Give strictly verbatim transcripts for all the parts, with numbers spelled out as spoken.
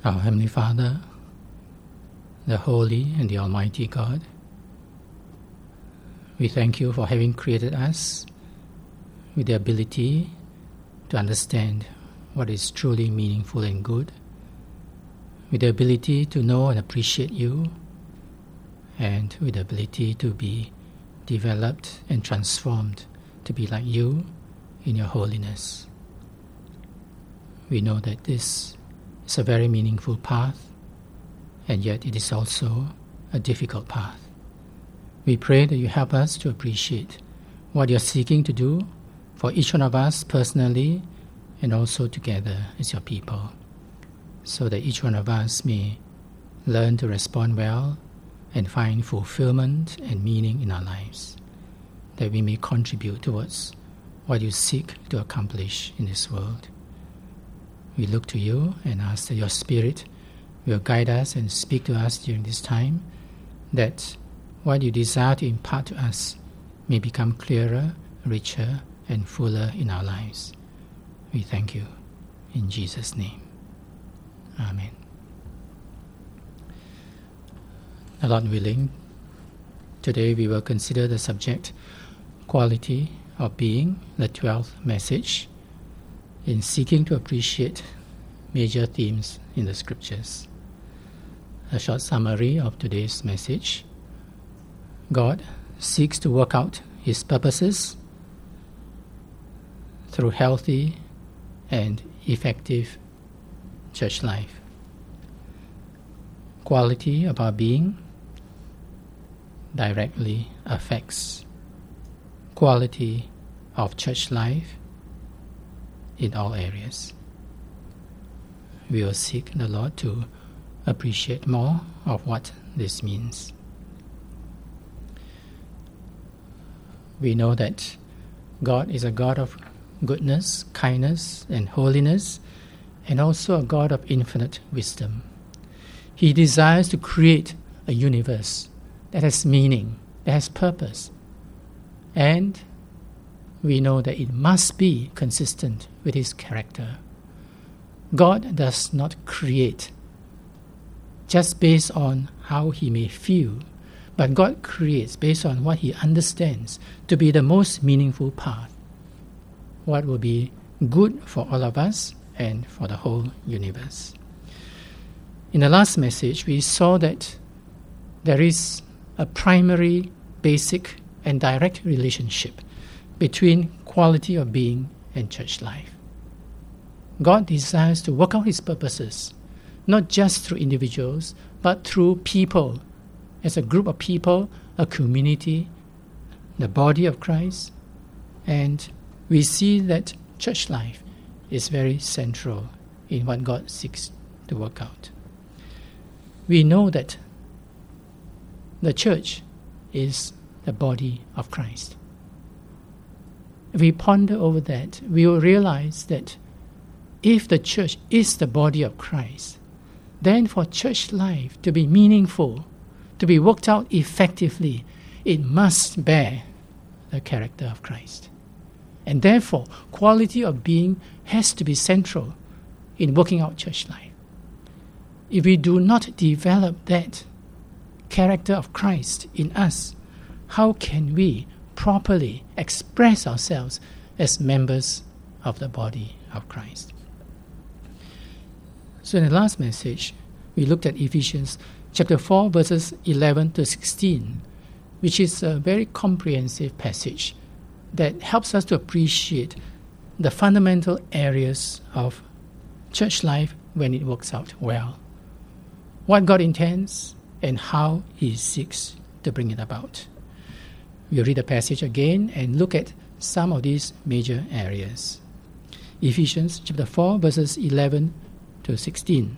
Our Heavenly Father, the Holy and the Almighty God, we thank you for having created us with the ability to understand what is truly meaningful and good, with the ability to know and appreciate you, and with the ability to be developed and transformed to be like you in your holiness. We know that this is a very meaningful path, and yet it is also a difficult path. We pray that you help us to appreciate what you're seeking to do for each one of us personally and also together as your people, so that each one of us may learn to respond well and find fulfillment and meaning in our lives, that we may contribute towards what you seek to accomplish in this world. We look to you and ask that your Spirit will guide us and speak to us during this time, that what you desire to impart to us may become clearer, richer, and fuller in our lives. We thank you. In Jesus' name. Amen. The Lord willing, today we will consider the subject, quality of being, the twelfth message, in seeking to appreciate major themes in the Scriptures. A short summary of today's message. God seeks to work out His purposes through healthy and effective church life. Quality of our being directly affects quality of church life in all areas. We will seek the Lord to appreciate more of what this means. We know that God is a God of goodness, kindness, and holiness, and also a God of infinite wisdom. He desires to create a universe that has meaning, that has purpose, and we know that it must be consistent with His character. God does not create just based on how He may feel, but God creates based on what He understands to be the most meaningful path, what will be good for all of us and for the whole universe. In the last message, we saw that there is a primary, basic, and direct relationship between quality of being and church life. God desires to work out His purposes, not just through individuals, but through people, as a group of people, a community, the body of Christ. And we see that church life is very central in what God seeks to work out. We know that the church is the body of Christ. If we ponder over that, we will realize that if the church is the body of Christ, then for church life to be meaningful, to be worked out effectively, it must bear the character of Christ. And therefore, quality of being has to be central in working out church life. If we do not develop that character of Christ in us, how can we properly express ourselves as members of the body of Christ? So in the last message, we looked at Ephesians chapter four, verses eleven to sixteen, which is a very comprehensive passage that helps us to appreciate the fundamental areas of church life when it works out well, what God intends, and how He seeks to bring it about. We'll read the passage again and look at some of these major areas. Ephesians chapter four, verses eleven to sixteen.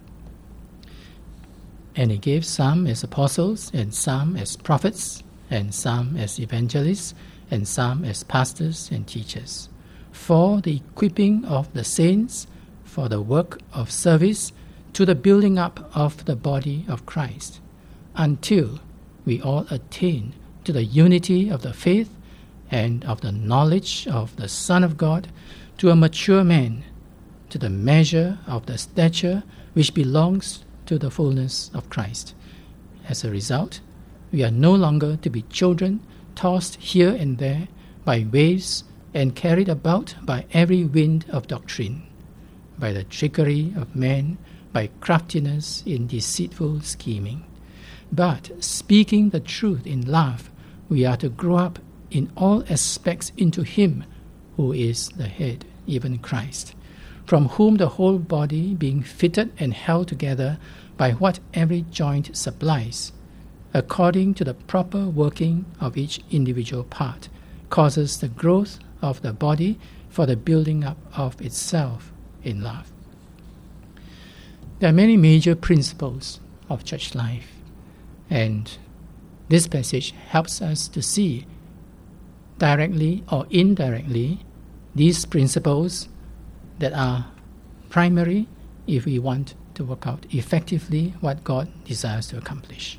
And He gave some as apostles, and some as prophets, and some as evangelists, and some as pastors and teachers, for the equipping of the saints, for the work of service, to the building up of the body of Christ, until we all attain to the unity of the faith and of the knowledge of the Son of God, to a mature man, to the measure of the stature which belongs to the fullness of Christ. As a result, we are no longer to be children tossed here and there by waves and carried about by every wind of doctrine, by the trickery of men, by craftiness in deceitful scheming. But speaking the truth in love, we are to grow up in all aspects into Him who is the head, even Christ, from whom the whole body, being fitted and held together by what every joint supplies, according to the proper working of each individual part, causes the growth of the body for the building up of itself in love. There are many major principles of church life, and this passage helps us to see directly or indirectly these principles that are primary if we want to work out effectively what God desires to accomplish.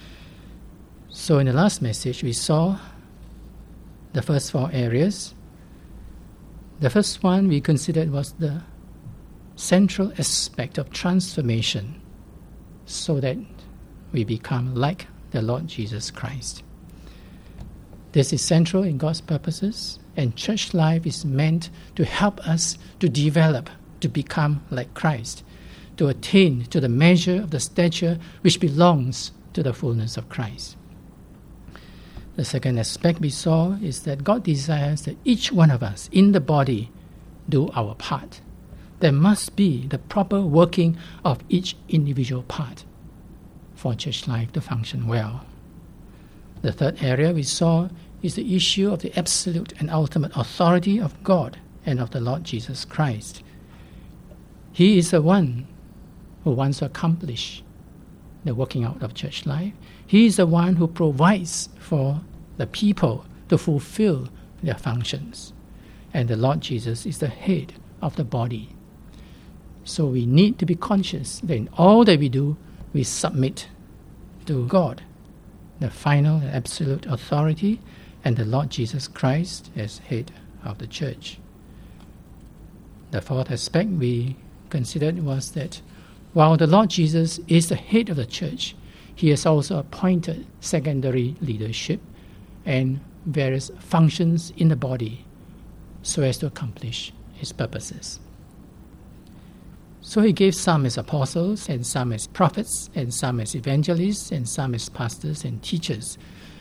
So in the last message, we saw the first four areas. The first one we considered was the central aspect of transformation, so that we become like the Lord Jesus Christ. This is central in God's purposes, and church life is meant to help us to develop, to become like Christ, to attain to the measure of the stature which belongs to the fullness of Christ. The second aspect we saw is that God desires that each one of us in the body do our part. There must be the proper working of each individual part for church life to function well. The third area we saw is the issue of the absolute and ultimate authority of God and of the Lord Jesus Christ. He is the one who wants to accomplish the working out of church life. He is the one who provides for the people to fulfill their functions. And the Lord Jesus is the head of the body. So we need to be conscious that in all that we do, we submit to God, the final and absolute authority, and the Lord Jesus Christ as head of the church. The fourth aspect we considered was that while the Lord Jesus is the head of the church, He has also appointed secondary leadership and various functions in the body so as to accomplish His purposes. So He gave some as apostles, and some as prophets, and some as evangelists, and some as pastors and teachers.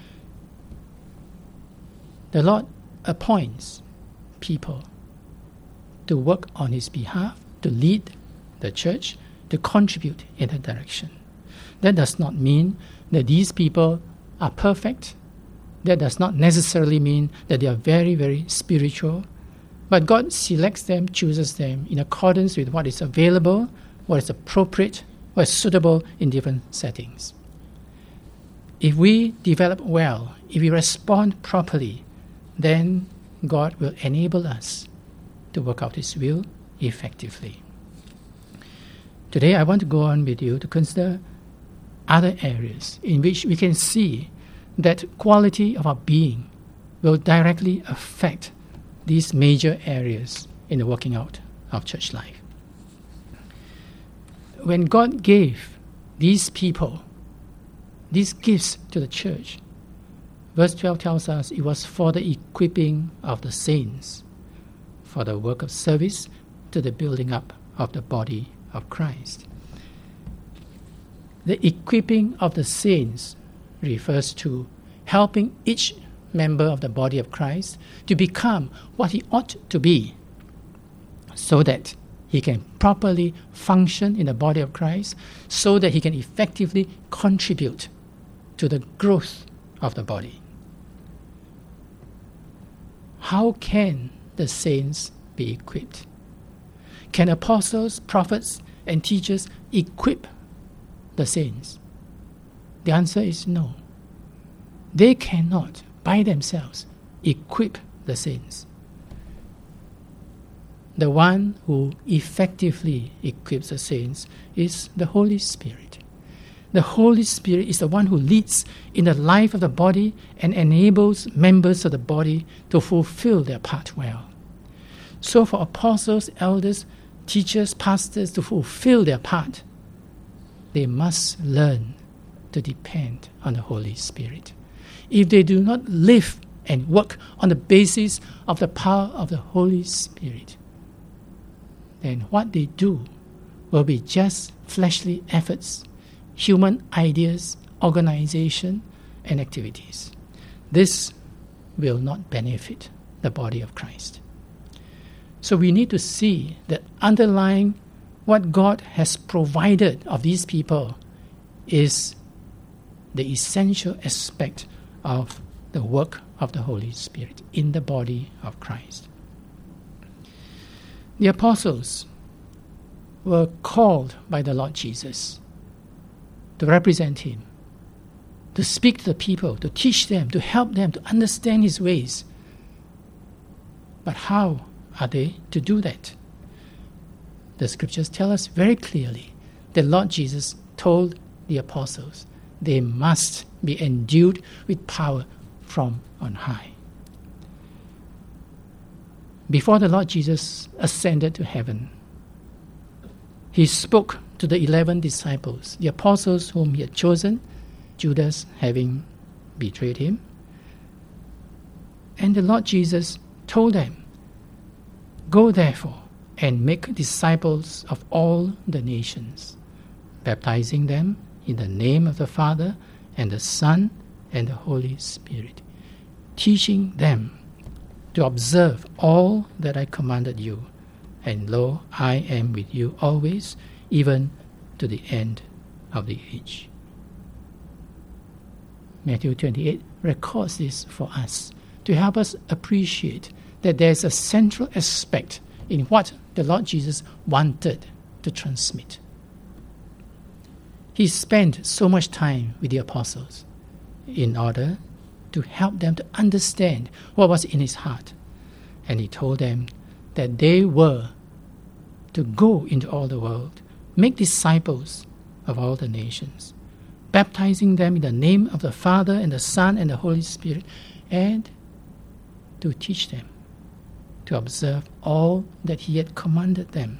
The Lord appoints people to work on His behalf, to lead the church, to contribute in that direction. That does not mean that these people are perfect. That does not necessarily mean that they are very, very spiritual. But God selects them, chooses them in accordance with what is available, what is appropriate, what is suitable in different settings. If we develop well, if we respond properly, then God will enable us to work out His will effectively. Today I want to go on with you to consider other areas in which we can see that quality of our being will directly affect these major areas in the working out of church life. When God gave these people these gifts to the church, verse twelve tells us it was for the equipping of the saints, for the work of service to the building up of the body of Christ. The equipping of the saints refers to helping each member of the body of Christ to become what he ought to be, so that he can properly function in the body of Christ, so that he can effectively contribute to the growth of the body. How can the saints be equipped? Can apostles, prophets, and teachers equip the saints? The answer is no. They cannot, by themselves, equip the saints. The one who effectively equips the saints is the Holy Spirit. The Holy Spirit is the one who leads in the life of the body and enables members of the body to fulfill their part well. So for apostles, elders, teachers, pastors to fulfill their part, they must learn to depend on the Holy Spirit. If they do not live and work on the basis of the power of the Holy Spirit, then what they do will be just fleshly efforts, human ideas, organization, and activities. This will not benefit the body of Christ. So we need to see that underlying what God has provided of these people is the essential aspect of the work of the Holy Spirit in the body of Christ. The apostles were called by the Lord Jesus to represent Him, to speak to the people, to teach them, to help them to understand His ways. But how are they to do that? The scriptures tell us very clearly that Lord Jesus told the apostles they must be endued with power from on high. Before the Lord Jesus ascended to heaven, He spoke to the eleven disciples, the apostles whom He had chosen, Judas having betrayed Him. And the Lord Jesus told them, "Go therefore and make disciples of all the nations, baptizing them in the name of the Father and the Son and the Holy Spirit, teaching them to observe all that I commanded you. And lo, I am with you always, even to the end of the age." Matthew twenty-eight records this for us to help us appreciate that there is a central aspect in what the Lord Jesus wanted to transmit. He spent so much time with the apostles in order to help them to understand what was in His heart. And He told them that they were to go into all the world, make disciples of all the nations, baptizing them in the name of the Father and the Son and the Holy Spirit, and to teach them to observe all that He had commanded them.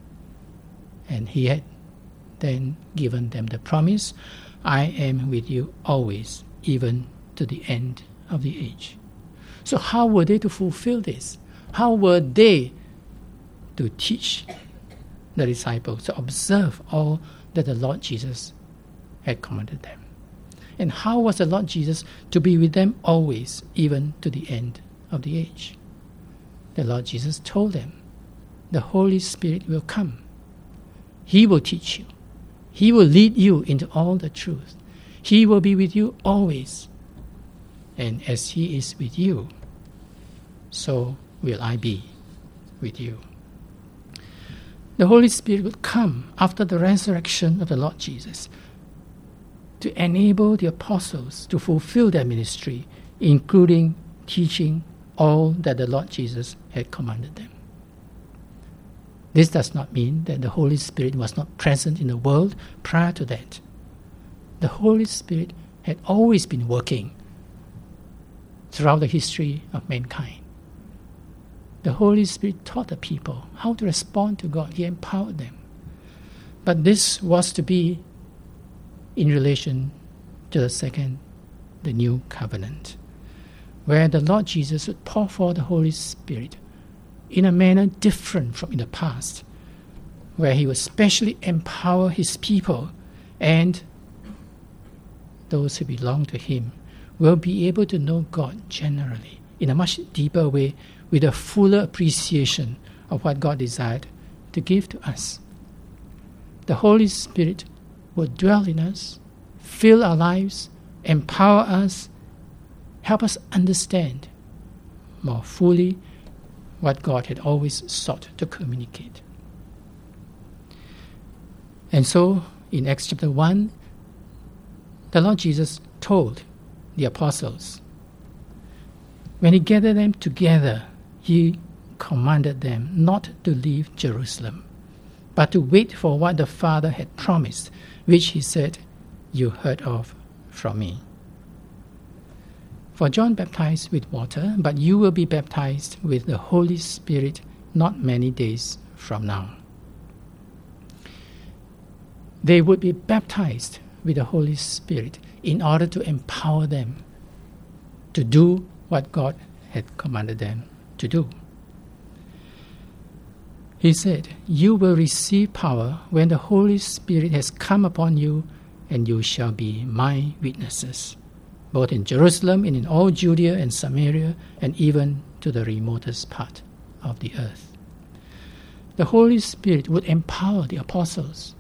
And He had then given them the promise, "I am with you always, even to the end of the age." So how were they to fulfill this? How were they to teach the disciples to observe all that the Lord Jesus had commanded them? And how was the Lord Jesus to be with them always, even to the end of the age? The Lord Jesus told them, the Holy Spirit will come. He will teach you. He will lead you into all the truth. He will be with you always. And as He is with you, so will I be with you. The Holy Spirit will come after the resurrection of the Lord Jesus to enable the apostles to fulfill their ministry, including teaching all that the Lord Jesus had commanded them. This does not mean that the Holy Spirit was not present in the world prior to that. The Holy Spirit had always been working throughout the history of mankind. The Holy Spirit taught the people how to respond to God. He empowered them. But this was to be in relation to the second, the new covenant, where the Lord Jesus would pour forth the Holy Spirit in a manner different from in the past, where He would specially empower His people, and those who belong to Him will be able to know God generally in a much deeper way, with a fuller appreciation of what God desired to give to us. The Holy Spirit will dwell in us, fill our lives, empower us, help us understand more fully what God had always sought to communicate. And so, in Acts chapter one, the Lord Jesus told the apostles, when He gathered them together, He commanded them not to leave Jerusalem, but to wait for what the Father had promised, which He said, "You heard of from me." For John baptized with water, but you will be baptized with the Holy Spirit not many days from now. they would be baptized with the Holy Spirit in order to empower them to do what God had commanded them to do. He said, "You will receive power when the Holy Spirit has come upon you, and you shall be my witnesses, both in Jerusalem and in all Judea and Samaria, and even to the remotest part of the earth." The Holy Spirit would empower the apostles.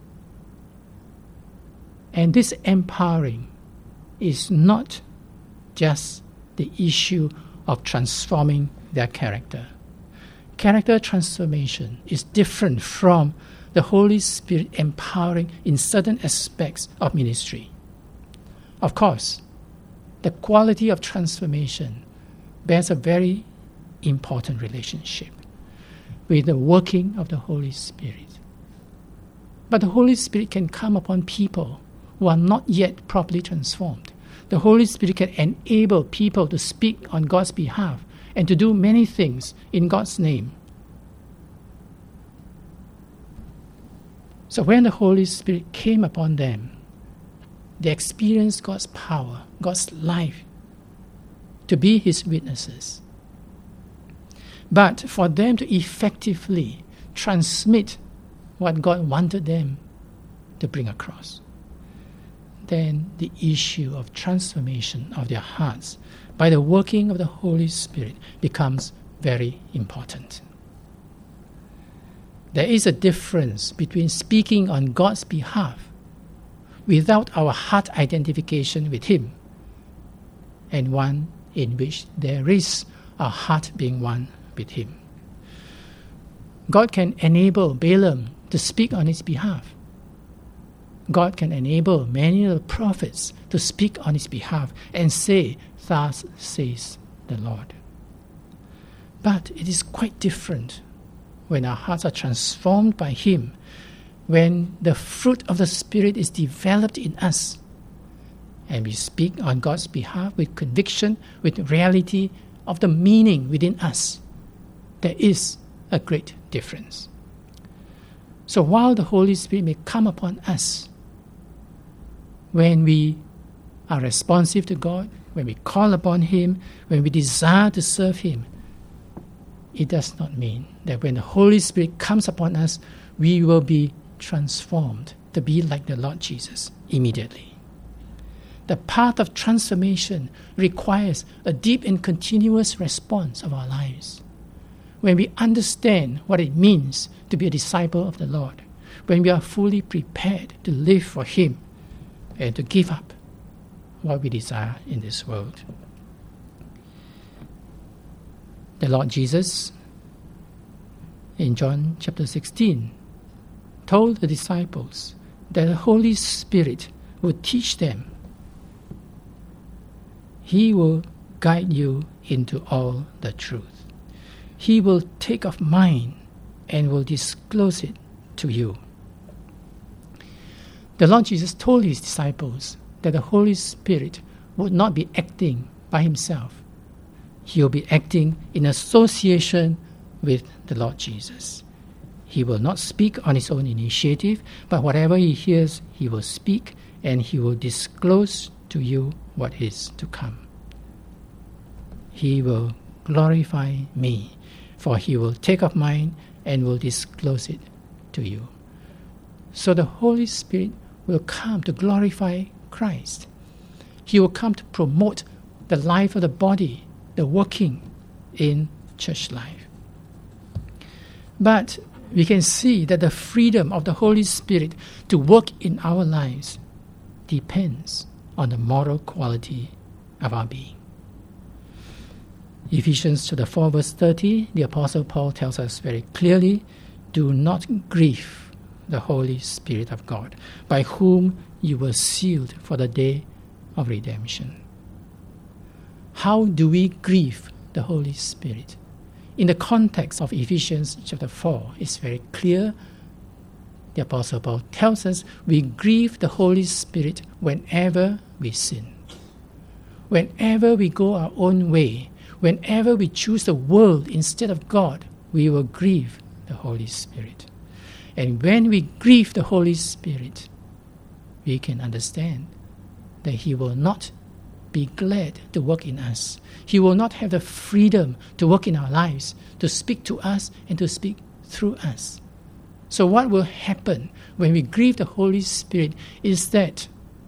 And this empowering is not just the issue of transforming their character. Character transformation is different from the Holy Spirit empowering in certain aspects of ministry. Of course, the quality of transformation bears a very important relationship with the working of the Holy Spirit. But the Holy Spirit can come upon people who are not yet properly transformed. The Holy Spirit can enable people to speak on God's behalf and to do many things in God's name. So when the Holy Spirit came upon them, they experienced God's power, God's life, to be His witnesses. But for them to effectively transmit what God wanted them to bring across, then the issue of transformation of their hearts by the working of the Holy Spirit becomes very important. There is a difference between speaking on God's behalf without our heart identification with Him, and one in which there is our heart being one with Him. God can enable Balaam to speak on his behalf. God can enable many of the prophets to speak on his behalf and say, "Thus says the Lord." But it is quite different when our hearts are transformed by Him, when the fruit of the Spirit is developed in us, and we speak on God's behalf with conviction, with reality of the meaning within us. There is a great difference. So while the Holy Spirit may come upon us, when we are responsive to God, when we call upon Him, when we desire to serve Him, it does not mean that when the Holy Spirit comes upon us, we will be transformed to be like the Lord Jesus immediately. The path of transformation requires a deep and continuous response of our lives. When we understand what it means to be a disciple of the Lord, when we are fully prepared to live for Him and to give up what we desire in this world. The Lord Jesus, in John chapter sixteen, told the disciples that the Holy Spirit would teach them. He will guide you into all the truth. He will take of mine and will disclose it to you. The Lord Jesus told His disciples that the Holy Spirit would not be acting by Himself. He will be acting in association with the Lord Jesus. He will not speak on His own initiative, but whatever He hears, He will speak, and He will disclose to you what is to come. He will glorify me, for He will take of mine and will disclose it to you. So the Holy Spirit will come to glorify Christ. He will come to promote the life of the body, the working in church life. But we can see that the freedom of the Holy Spirit to work in our lives depends on the moral quality of our being. Ephesians chapter four verse thirty, the Apostle Paul tells us very clearly, "Do not grieve the Holy Spirit of God, by whom you were sealed for the day of redemption." How do we grieve the Holy Spirit? In the context of Ephesians chapter four, it's very clear. The Apostle Paul tells us we grieve the Holy Spirit whenever we sin. Whenever we go our own way, whenever we choose the world instead of God, we will grieve the Holy Spirit. And when we grieve the Holy Spirit, we can understand that He will not be glad to work in us. He will not have the freedom to work in our lives, to speak to us and to speak through us. So what will happen when we grieve the Holy Spirit is that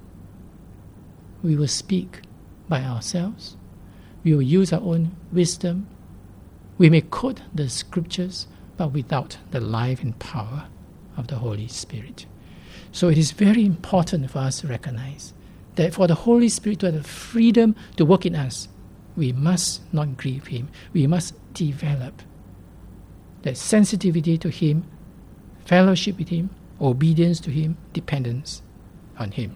we will speak by ourselves. We will use our own wisdom. We may quote the scriptures, but without the life and power of the Holy Spirit. So it is very important for us to recognize that for the Holy Spirit to have the freedom to work in us, we must not grieve Him. We must develop that sensitivity to Him, fellowship with Him, obedience to Him, dependence on Him.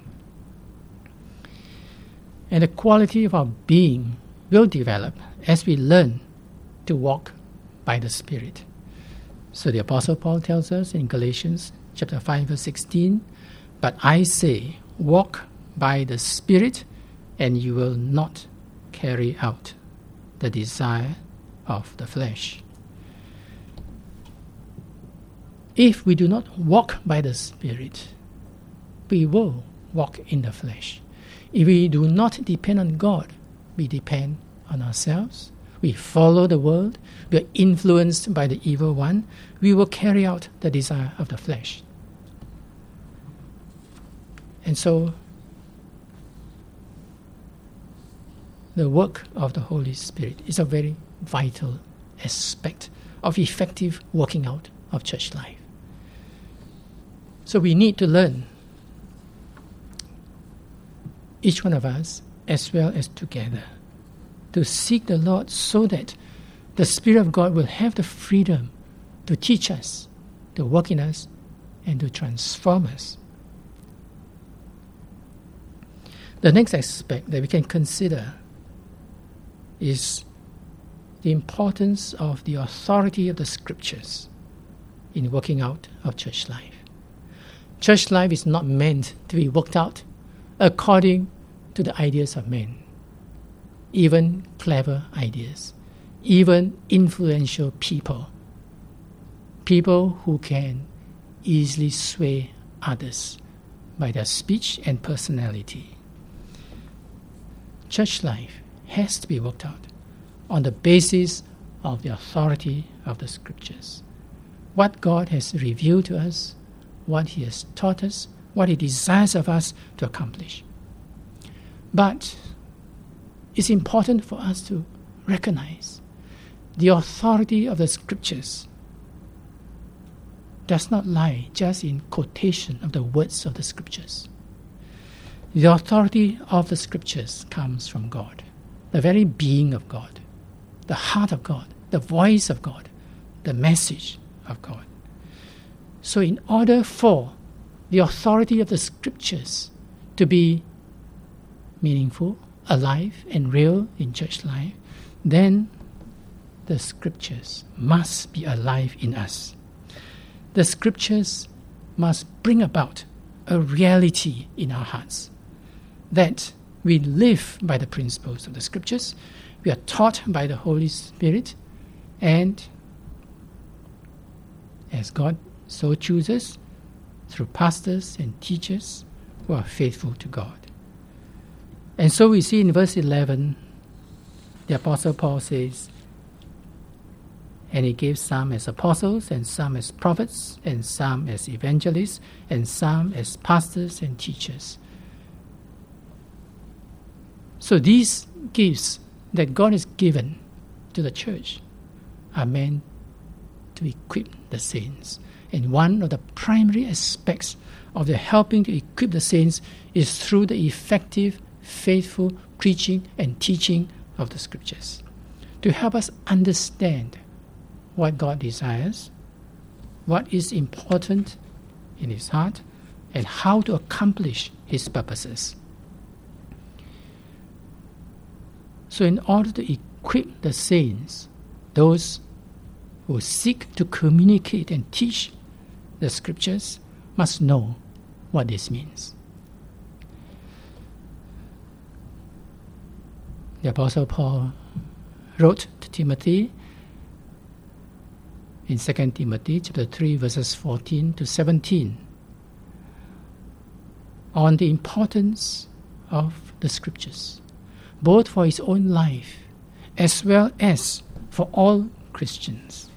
And the quality of our being will develop as we learn to walk by the Spirit. So the Apostle Paul tells us in Galatians chapter five, verse sixteen, "But I say, walk by the Spirit, and you will not carry out the desire of the flesh." If we do not walk by the Spirit, we will walk in the flesh. If we do not depend on God, we depend on ourselves. We follow the world. We are influenced by the evil one. We will carry out the desire of the flesh. And so, the work of the Holy Spirit is a very vital aspect of effective working out of church life. So we need to learn, each one of us, as well as together, to seek the Lord so that the Spirit of God will have the freedom to teach us, to work in us, and to transform us. The next aspect that we can consider is the importance of the authority of the Scriptures in working out of church life. Church life is not meant to be worked out according to the ideas of men, even clever ideas, even influential people, people who can easily sway others by their speech and personality. Church life has to be worked out on the basis of the authority of the Scriptures. What God has revealed to us, what He has taught us, what He desires of us to accomplish. But it's important for us to recognize the authority of the Scriptures does not lie just in quotation of the words of the Scriptures. The authority of the Scriptures comes from God, the very being of God, the heart of God, the voice of God, the message of God. So in order for the authority of the Scriptures to be meaningful, alive, and real in church life, then the Scriptures must be alive in us. The Scriptures must bring about a reality in our hearts, that we live by the principles of the Scriptures, we are taught by the Holy Spirit, and as God so chooses, through pastors and teachers who are faithful to God. And so we see in verse eleven, the Apostle Paul says, "And He gave some as apostles, and some as prophets, and some as evangelists, and some as pastors and teachers." So these gifts that God has given to the church are meant to equip the saints. And one of the primary aspects of the helping to equip the saints is through the effective, faithful preaching and teaching of the Scriptures, to help us understand what God desires, what is important in His heart, and how to accomplish His purposes. So in order to equip the saints, those who seek to communicate and teach the Scriptures must know what this means. The Apostle Paul wrote to Timothy in Second Timothy chapter three, verses fourteen to seventeen. on the importance of the Scriptures, both for his own life as well as for all Christians.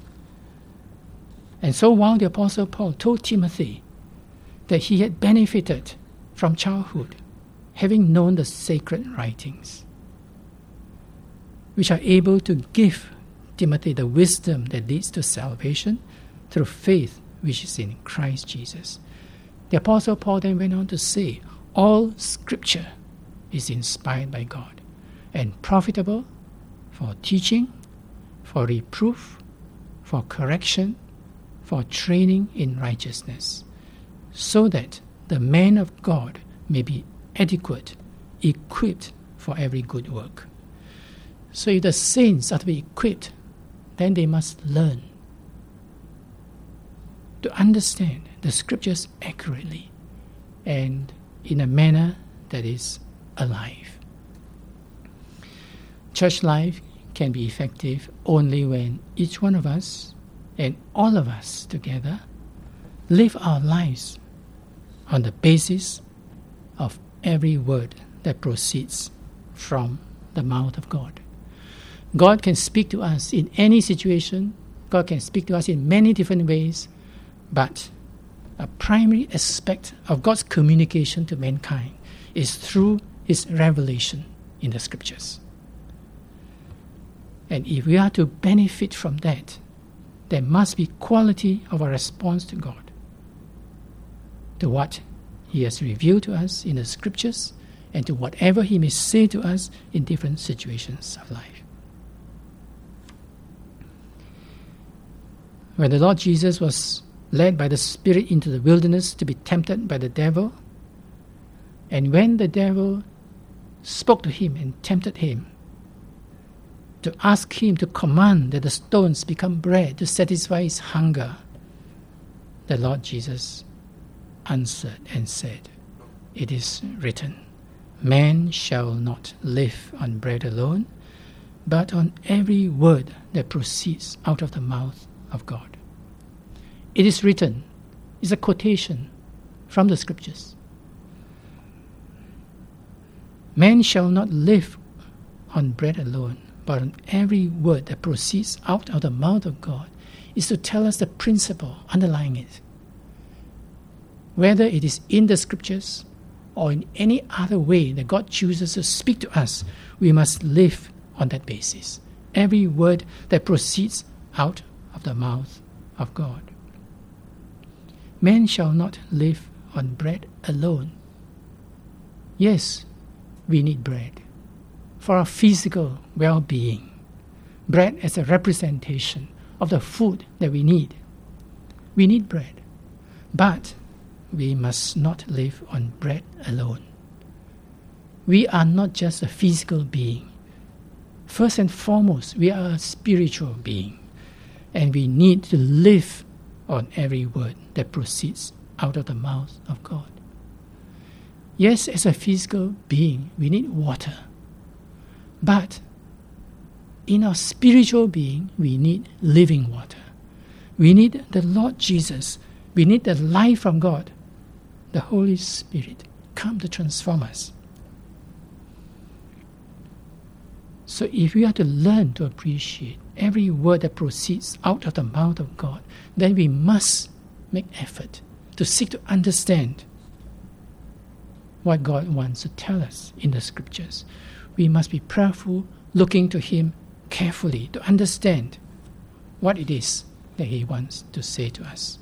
And so while the Apostle Paul told Timothy that he had benefited from childhood, having known the sacred writings, which are able to give Timothy the wisdom that leads to salvation through faith which is in Christ Jesus. The Apostle Paul then went on to say, all Scripture is inspired by God and profitable for teaching, for reproof, for correction, for training in righteousness, so that the man of God may be adequate, equipped for every good work. So if the saints are to be equipped, then they must learn to understand the Scriptures accurately and in a manner that is alive. Church life can be effective only when each one of us and all of us together live our lives on the basis of every word that proceeds from the mouth of God. God can speak to us in any situation. God can speak to us in many different ways, but a primary aspect of God's communication to mankind is through his revelation in the Scriptures. And if we are to benefit from that, there must be quality of our response to God, to what he has revealed to us in the Scriptures, and to whatever he may say to us in different situations of life. When the Lord Jesus was led by the Spirit into the wilderness to be tempted by the devil, and when the devil spoke to him and tempted him to ask him to command that the stones become bread to satisfy his hunger, the Lord Jesus answered and said, "It is written, man shall not live on bread alone, but on every word that proceeds out of the mouth of God." It is written is a quotation from the Scriptures. Man shall not live on bread alone, but on every word that proceeds out of the mouth of God, is to tell us the principle underlying it. Whether it is in the Scriptures or in any other way that God chooses to speak to us, we must live on that basis. Every word that proceeds out of the mouth of God. Man shall not live on bread alone. Yes, we need bread for our physical well-being. Bread as a representation of the food that we need. We need bread. But we must not live on bread alone. We are not just a physical being. First and foremost, we are a spiritual being. And we need to live on every word that proceeds out of the mouth of God. Yes, as a physical being, we need water. But in our spiritual being, we need living water. We need the Lord Jesus. We need the life from God, the Holy Spirit, come to transform us. So if we are to learn to appreciate every word that proceeds out of the mouth of God, then we must make effort to seek to understand what God wants to tell us in the Scriptures. We must be prayerful, looking to Him carefully to understand what it is that He wants to say to us.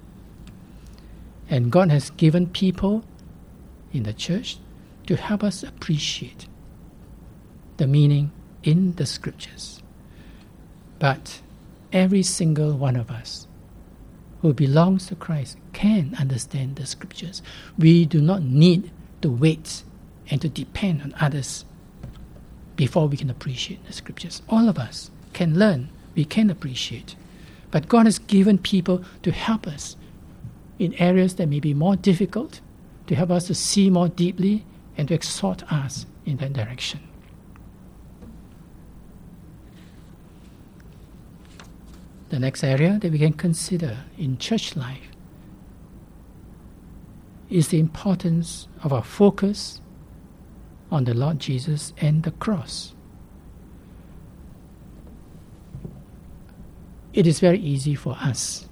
And God has given people in the church to help us appreciate the meaning in the Scriptures. But every single one of us who belongs to Christ can understand the Scriptures. We do not need to wait and to depend on others before we can appreciate the Scriptures. All of us can learn, we can appreciate. But God has given people to help us in areas that may be more difficult, to help us to see more deeply and to exhort us in that direction. The next area that we can consider in church life is the importance of our focus on the Lord Jesus and the cross. It is very easy for us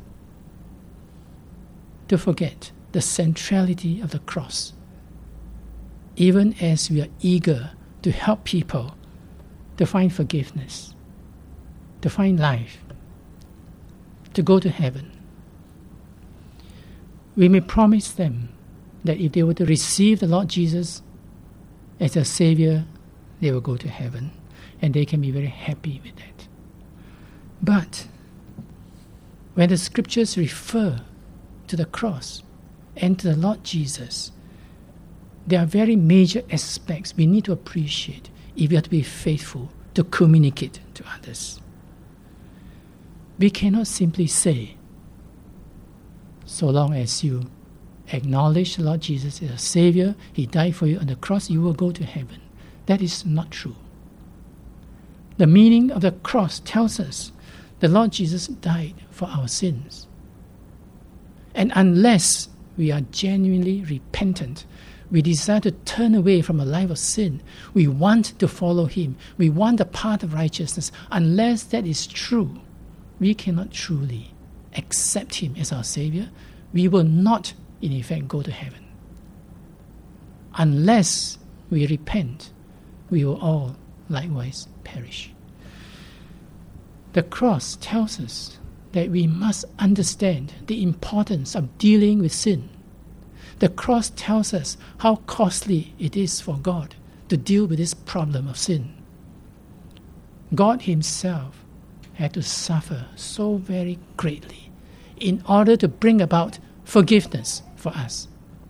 to forget the centrality of the cross, even as we are eager to help people to find forgiveness, to find life, to go to heaven. We may promise them that if they were to receive the Lord Jesus as their Savior, they will go to heaven, and they can be very happy with that. But when the Scriptures refer to the cross and to the Lord Jesus, there are very major aspects we need to appreciate if we are to be faithful to communicate to others. We cannot simply say, so long as you acknowledge the Lord Jesus as a Savior, He died for you on the cross, you will go to heaven. That is not true. The meaning of the cross tells us the Lord Jesus died for our sins. And unless we are genuinely repentant, we desire to turn away from a life of sin, we want to follow Him, we want the path of righteousness, unless that is true, we cannot truly accept Him as our Savior. We will not, in effect, go to heaven. Unless we repent, we will all likewise perish. The cross tells us that we must understand the importance of dealing with sin. The cross tells us how costly it is for God to deal with this problem of sin. God Himself had to suffer so very greatly in order to bring about forgiveness for us.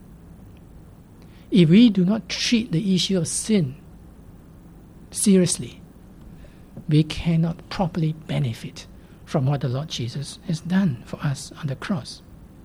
If we do not treat the issue of sin seriously, we cannot properly benefit from what the Lord Jesus has done for us on the cross.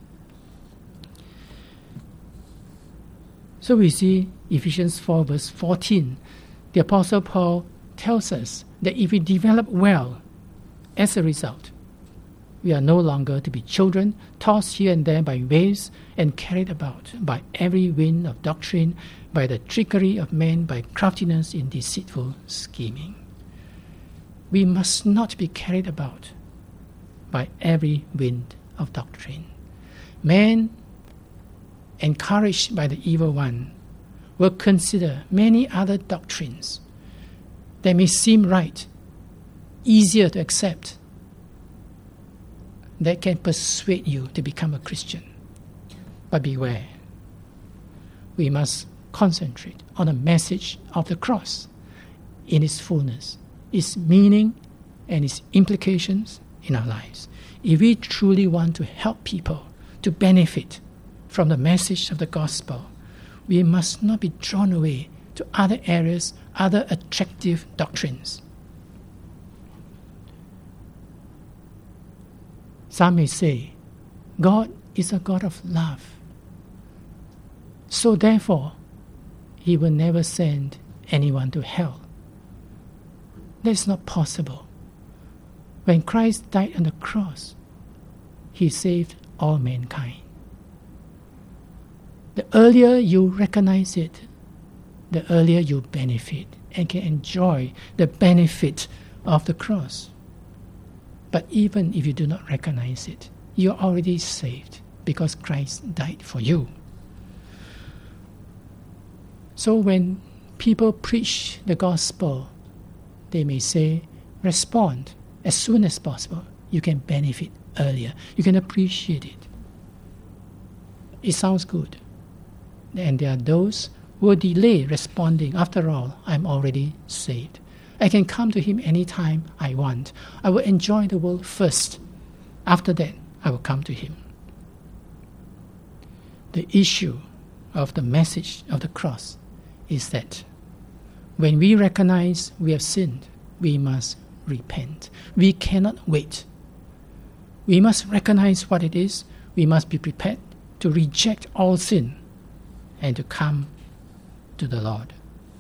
So we see Ephesians four verse fourteen, the Apostle Paul tells us that if we develop well, as a result, we are no longer to be children, tossed here and there by waves and carried about by every wind of doctrine, by the trickery of men, by craftiness in deceitful scheming. We must not be carried about by every wind of doctrine. Man, encouraged by the evil one, will consider many other doctrines that may seem right, easier to accept, that can persuade you to become a Christian. But beware, we must concentrate on the message of the cross in its fullness, its meaning and its implications in our lives. If we truly want to help people to benefit from the message of the gospel, we must not be drawn away to other areas, other attractive doctrines. Some may say, God is a God of love, so therefore He will never send anyone to hell. That's not possible. When Christ died on the cross, He saved all mankind. The earlier you recognize it, the earlier you benefit and can enjoy the benefit of the cross. But even if you do not recognize it, you are already saved because Christ died for you. So when people preach the gospel, they may say, respond as soon as possible. You can benefit earlier. You can appreciate it. It sounds good. And there are those who will delay responding. After all, I'm already saved. I can come to Him anytime I want. I will enjoy the world first. After that, I will come to Him. The issue of the message of the cross is that when we recognize we have sinned, we must repent. We cannot wait. We must recognize what it is. We must be prepared to reject all sin and to come to the Lord.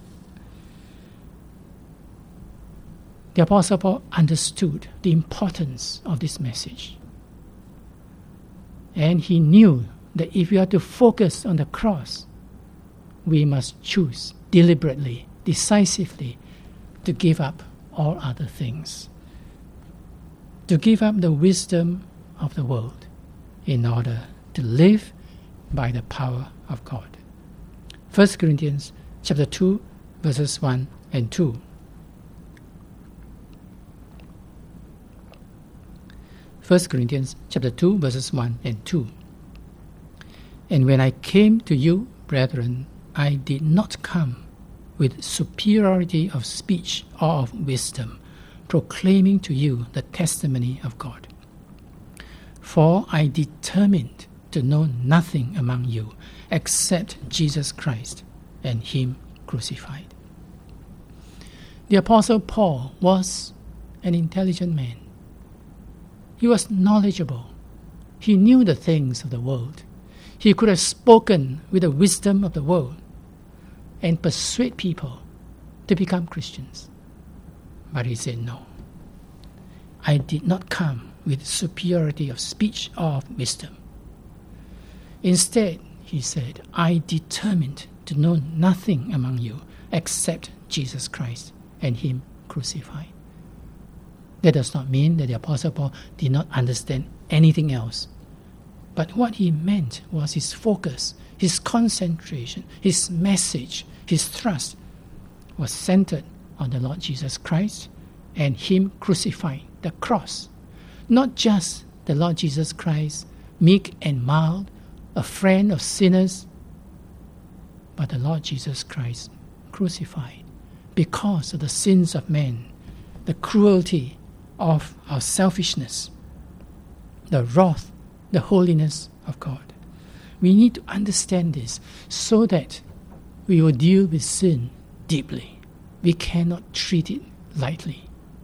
The Apostle Paul understood the importance of this message. And he knew that if we are to focus on the cross, we must choose deliberately, decisively, to give up all other things, to give up the wisdom of the world in order to live by the power of God. First Corinthians chapter two, verses one and two. First Corinthians chapter two, verses one and two. And when I came to you, brethren, I did not come with superiority of speech or of wisdom, proclaiming to you the testimony of God. For I determined to know nothing among you except Jesus Christ and Him crucified. The Apostle Paul was an intelligent man. He was knowledgeable. He knew the things of the world. He could have spoken with the wisdom of the world and persuade people to become Christians. But he said, no. I did not come with superiority of speech or of wisdom. Instead, he said, I determined to know nothing among you except Jesus Christ and Him crucified. That does not mean that the Apostle Paul did not understand anything else. But what he meant was his focus, his concentration, his message, his thrust was centered on the Lord Jesus Christ and Him crucified, the cross. Not just the Lord Jesus Christ, meek and mild, a friend of sinners, but the Lord Jesus Christ crucified because of the sins of men, the cruelty of our selfishness, the wrath, the holiness of God. We need to understand this so that we will deal with sin deeply. We cannot treat it lightly.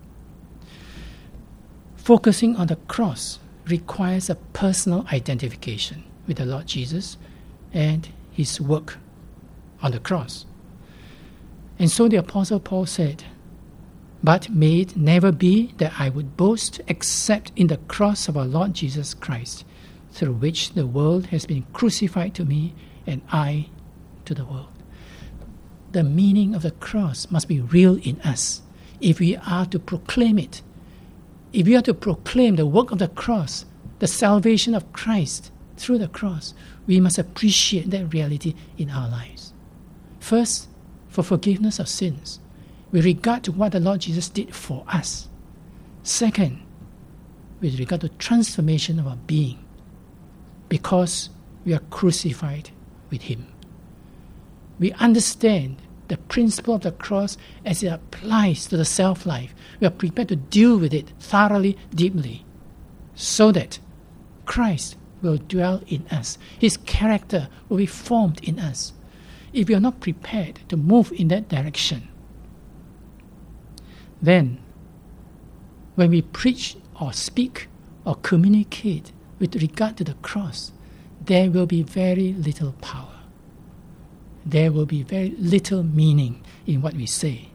Focusing on the cross requires a personal identification with the Lord Jesus and His work on the cross. And so the Apostle Paul said, but may it never be that I would boast except in the cross of our Lord Jesus Christ, through which the world has been crucified to me and I to the world. The meaning of the cross must be real in us if we are to proclaim it. If we are to proclaim the work of the cross, the salvation of Christ through the cross, we must appreciate that reality in our lives. First, for forgiveness of sins, with regard to what the Lord Jesus did for us. Second, with regard to transformation of our being, because we are crucified with Him. We understand the principle of the cross as it applies to the self-life. We are prepared to deal with it thoroughly, deeply, so that Christ will dwell in us. His character will be formed in us. If we are not prepared to move in that direction, then when we preach or speak or communicate with regard to the cross, there will be very little power. There will be very little meaning in what we say.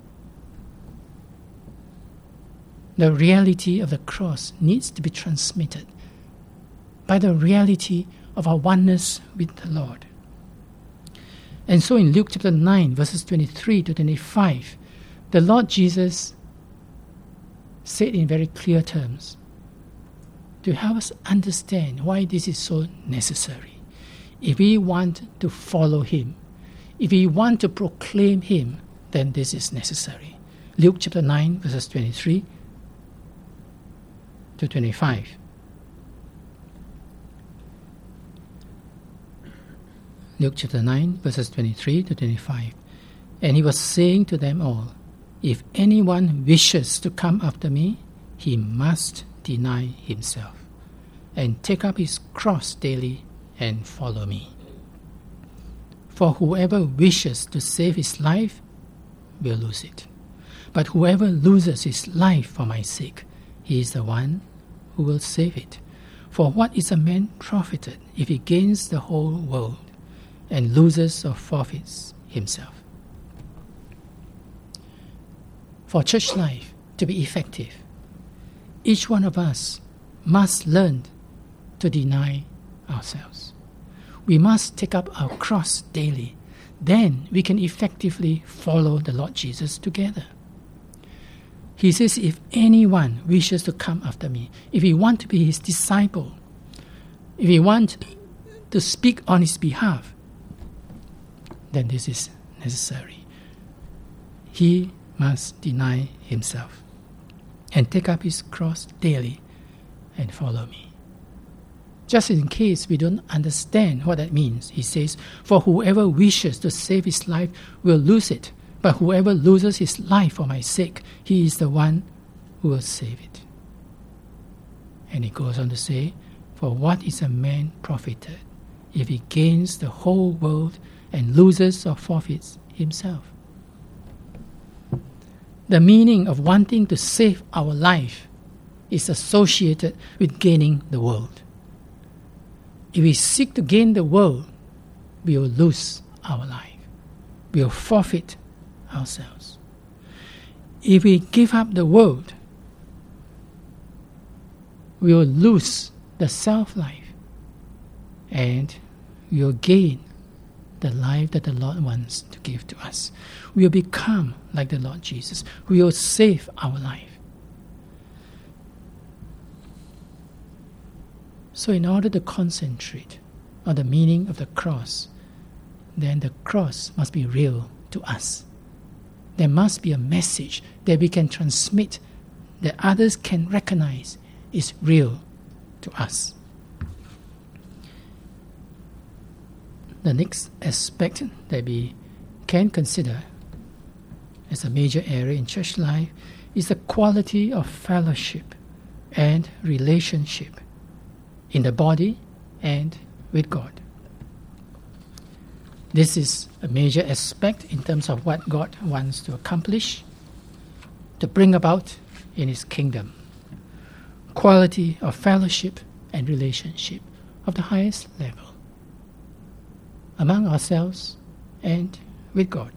The reality of the cross needs to be transmitted by the reality of our oneness with the Lord. And so in Luke chapter nine, verses twenty-three to twenty-five, the Lord Jesus said in very clear terms to help us understand why this is so necessary. If we want to follow Him, if we want to proclaim Him, then this is necessary. Luke chapter nine, verses twenty-three to twenty-five. Luke chapter nine, verses twenty-three to twenty-five. And He was saying to them all, if anyone wishes to come after me, he must deny himself and take up his cross daily and follow me. For whoever wishes to save his life will lose it. But whoever loses his life for my sake, he is the one who will save it. For what is a man profited if he gains the whole world and loses or forfeits himself? For church life to be effective, each one of us must learn to deny ourselves. We must take up our cross daily. Then we can effectively follow the Lord Jesus together. He says, if anyone wishes to come after me, if he wants to be his disciple, if he wants to speak on his behalf, then this is necessary. He must deny himself and take up his cross daily and follow me. Just in case we don't understand what that means, he says, for whoever wishes to save his life will lose it, but whoever loses his life for my sake, he is the one who will save it. And he goes on to say, for what is a man profited if he gains the whole world and loses or forfeits himself? The meaning of wanting to save our life is associated with gaining the world. If we seek to gain the world, we will lose our life. We will forfeit ourselves. If we give up the world, we will lose the self-life and we will gain the life that the Lord wants to give to us. We will become like the Lord Jesus. We will save our life. So in order to concentrate on the meaning of the cross, then the cross must be real to us. There must be a message that we can transmit that others can recognize is real to us. The next aspect that we can consider as a major area in church life is the quality of fellowship and relationship in the body and with God. This is a major aspect in terms of what God wants to accomplish, to bring about in His kingdom. Quality of fellowship and relationship of the highest level among ourselves and with God.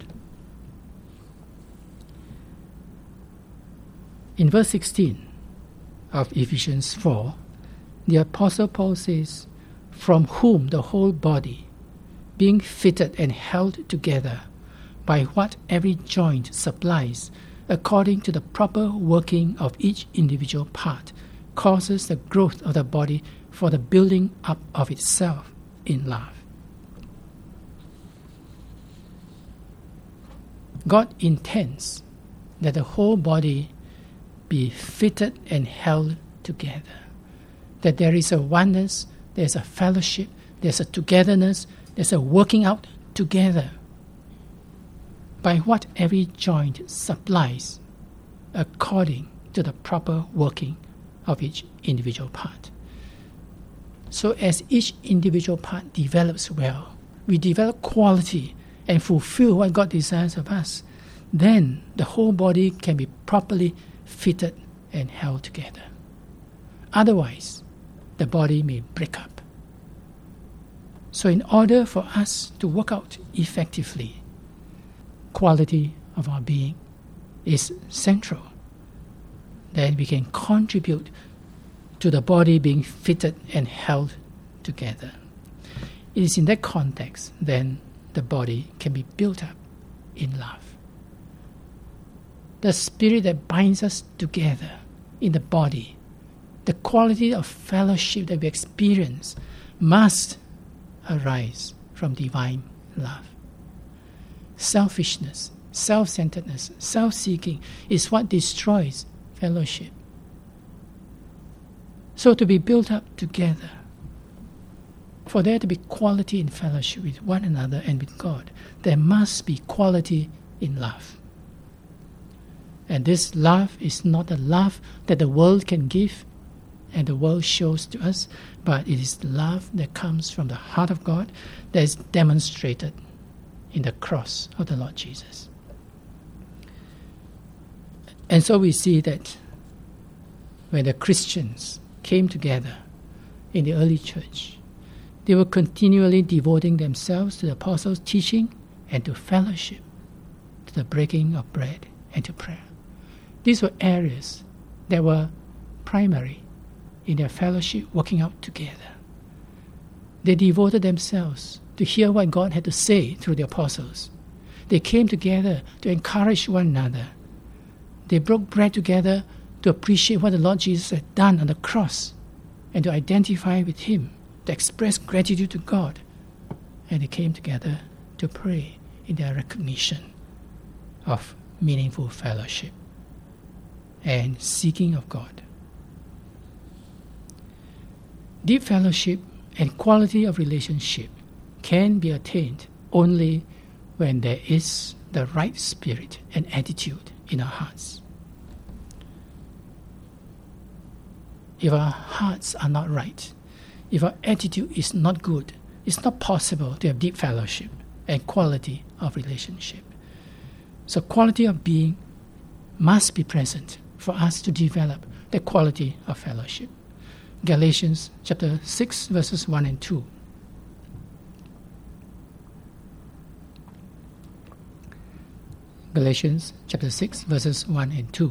In verse sixteen of Ephesians four, the Apostle Paul says, from whom the whole body, being fitted and held together by what every joint supplies, according to the proper working of each individual part, causes the growth of the body for the building up of itself in love. God intends that the whole body be fitted and held together, that there is a oneness, there's a fellowship, there's a togetherness, there's a working out together by what every joint supplies according to the proper working of each individual part. So as each individual part develops well, we develop quality and fulfill what God desires of us, then the whole body can be properly fitted and held together. Otherwise, the body may break up. So in order for us to work out effectively, quality of our being is central. Then we can contribute to the body being fitted and held together. It is in that context then the body can be built up in love. The spirit that binds us together in the body, the quality of fellowship that we experience must arise from divine love. Selfishness, self-centeredness, self-seeking is what destroys fellowship. So to be built up together, for there to be quality in fellowship with one another and with God, there must be quality in love. And this love is not a love that the world can give and the world shows to us, but it is love that comes from the heart of God that is demonstrated in the cross of the Lord Jesus. And so we see that when the Christians came together in the early church, they were continually devoting themselves to the apostles' teaching and to fellowship, to the breaking of bread and to prayer. These were areas that were primary in their fellowship, working out together. They devoted themselves to hear what God had to say through the apostles. They came together to encourage one another. They broke bread together to appreciate what the Lord Jesus had done on the cross and to identify with Him, to express gratitude to God. And they came together to pray in their recognition of meaningful fellowship and seeking of God. Deep fellowship and quality of relationship can be attained only when there is the right spirit and attitude in our hearts. If our hearts are not right, if our attitude is not good, it's not possible to have deep fellowship and quality of relationship. So quality of being must be present for us to develop the quality of fellowship. Galatians chapter six, verses one and two. Galatians chapter six, verses one and two.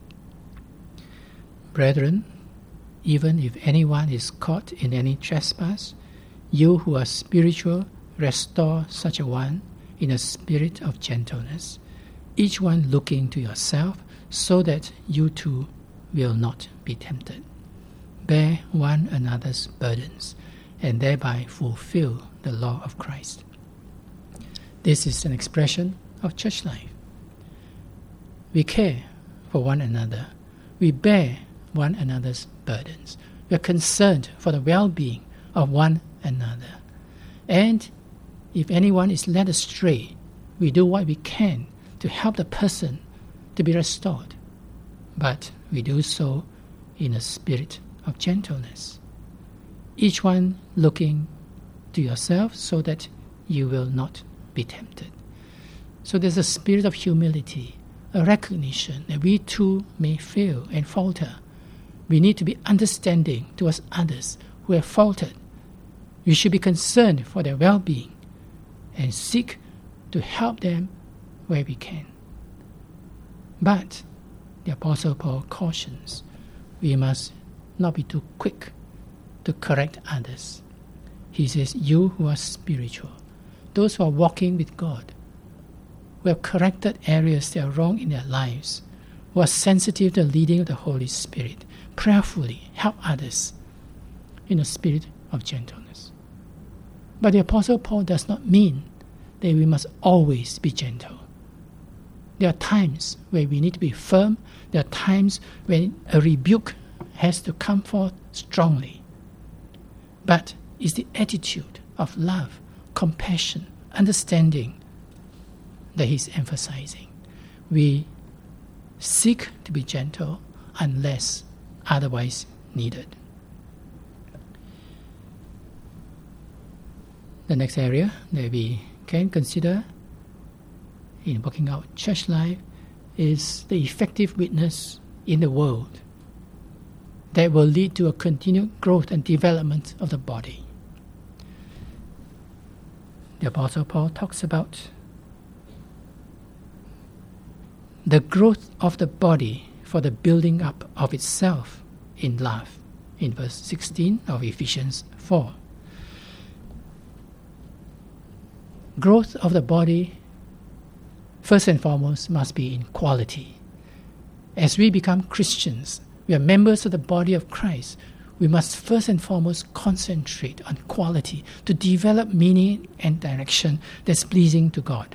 Brethren, even if anyone is caught in any trespass, you who are spiritual, restore such a one in a spirit of gentleness, each one looking to yourself, so that you too will not be tempted. Bear one another's burdens, and thereby fulfill the law of Christ. This is an expression of church life. We care for one another. We bear one another's burdens. We are concerned for the well-being of one another. And if anyone is led astray, we do what we can to help the person to be restored. But we do so in a spirit of gentleness. Each one looking to yourself so that you will not be tempted. So there's a spirit of humility, a recognition that we too may fail and falter. We need to be understanding towards others who have faltered. We should be concerned for their well-being and seek to help them where we can. But the Apostle Paul cautions, we must not be too quick to correct others. He says, you who are spiritual, those who are walking with God, who have corrected areas that are wrong in their lives, who are sensitive to the leading of the Holy Spirit, prayerfully help others in a spirit of gentleness. But the Apostle Paul does not mean that we must always be gentle. There are times where we need to be firm. There are times when a rebuke has to come forth strongly. But it's the attitude of love, compassion, understanding that he's emphasizing. We seek to be gentle unless otherwise needed. The next area that we can consider in working out church life is the effective witness in the world that will lead to a continued growth and development of the body. The Apostle Paul talks about the growth of the body for the building up of itself in love, in verse sixteen of Ephesians four. Growth of the body, first and foremost, must be in quality. As we become Christians, we are members of the body of Christ. We must first and foremost concentrate on quality to develop meaning and direction that's pleasing to God.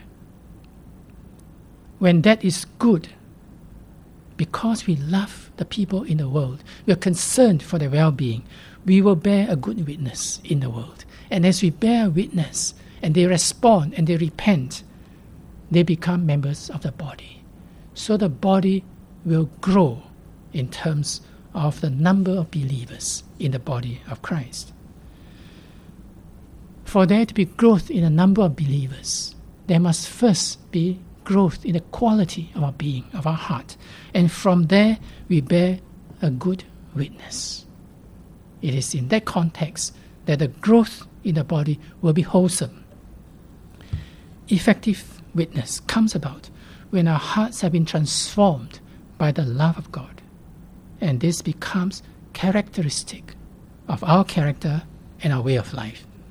When that is good, because we love the people in the world, we are concerned for their well-being, we will bear a good witness in the world. And as we bear a witness, and they respond and they repent, they become members of the body. So the body will grow in terms of the number of believers in the body of Christ. For there to be growth in the number of believers, there must first be growth in the quality of our being, of our heart. And from there, we bear a good witness. It is in that context that the growth in the body will be wholesome. Effective witness comes about when our hearts have been transformed by the love of God. And this becomes characteristic of our character and our way of life.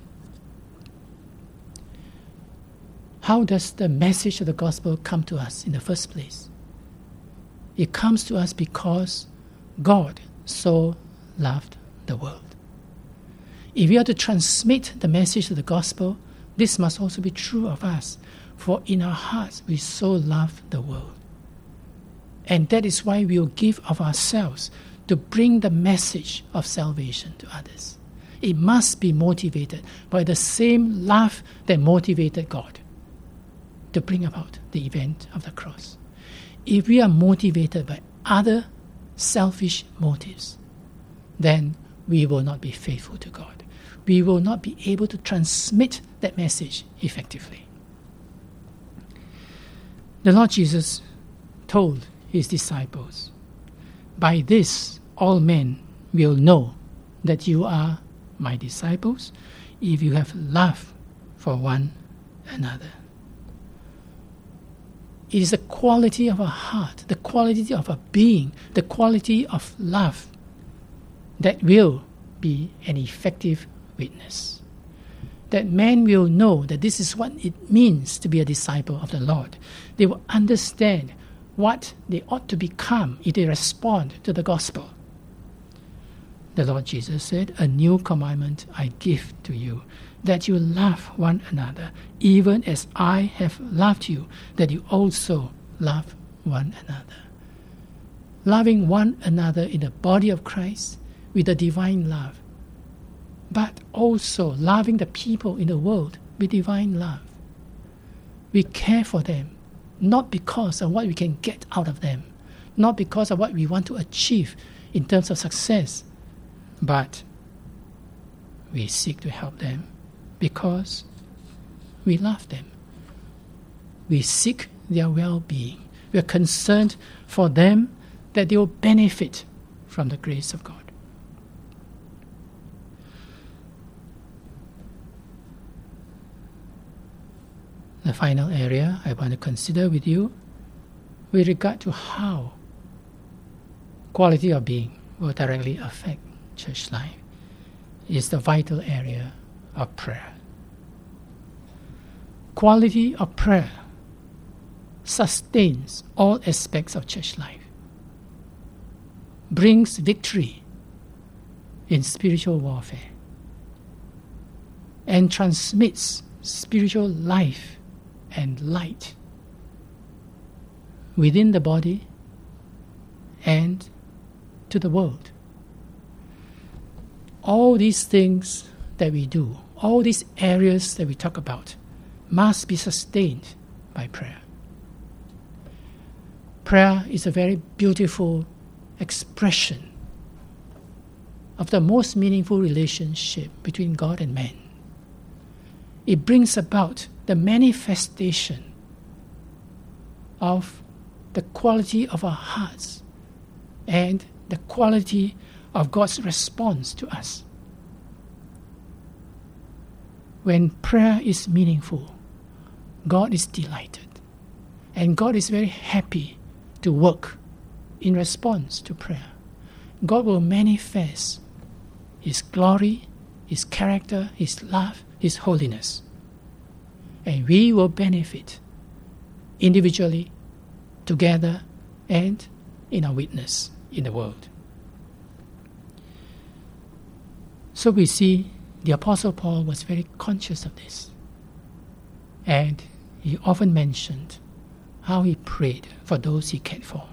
How does the message of the gospel come to us in the first place? It comes to us because God so loved the world. If we are to transmit the message of the gospel, this must also be true of us. For in our hearts we so love the world. And that is why we will give of ourselves to bring the message of salvation to others. It must be motivated by the same love that motivated God to bring about the event of the cross. If we are motivated by other selfish motives, then we will not be faithful to God. We will not be able to transmit that message effectively. The Lord Jesus told his disciples, "By this all men will know that you are my disciples, if you have love for one another." It is the quality of our heart, the quality of our being, the quality of love that will be an effective witness. That men will know that this is what it means to be a disciple of the Lord. They will understand what they ought to become if they respond to the gospel. The Lord Jesus said, "A new commandment I give to you, that you love one another, even as I have loved you, that you also love one another." Loving one another in the body of Christ with a divine love, but also loving the people in the world with divine love. We care for them, not because of what we can get out of them, not because of what we want to achieve in terms of success, but we seek to help them because we love them. We seek their well-being. We are concerned for them that they will benefit from the grace of God. The final area I want to consider with you with regard to how quality of being will directly affect church life is the vital area of prayer. Quality of prayer sustains all aspects of church life, brings victory in spiritual warfare, and transmits spiritual life and light within the body and to the world. All these things that we do, all these areas that we talk about, must be sustained by prayer. Prayer is a very beautiful expression of the most meaningful relationship between God and man. It brings about the manifestation of the quality of our hearts and the quality of God's response to us. When prayer is meaningful, God is delighted, and God is very happy to work in response to prayer. God will manifest His glory, His character, His love, His holiness. And we will benefit individually, together, and in our witness in the world. So we see the Apostle Paul was very conscious of this. And he often mentioned how he prayed for those he cared for.